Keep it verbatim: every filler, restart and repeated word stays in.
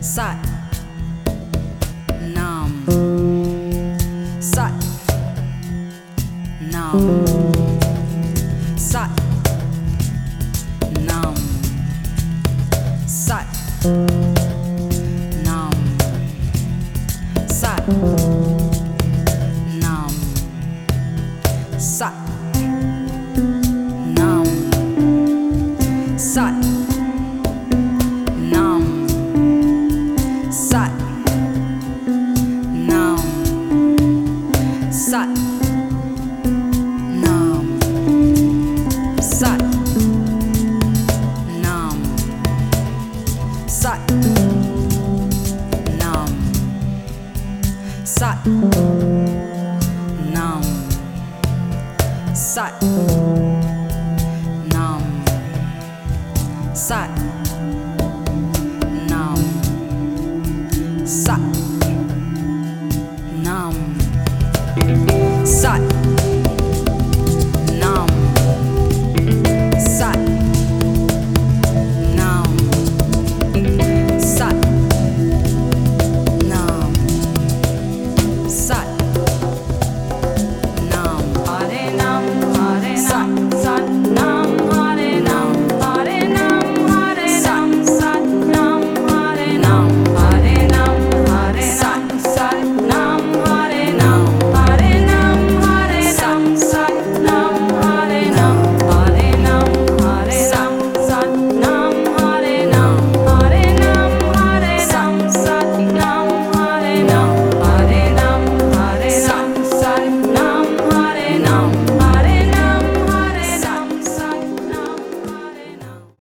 Sat Nam Sat Nam Sat Nam Sat Nam Sat Nam Sat Nam Sat Nam Sat Nam Sat Nam Sat Nam Sat Nam Sat Nam Sat Nam Sat Nam Sat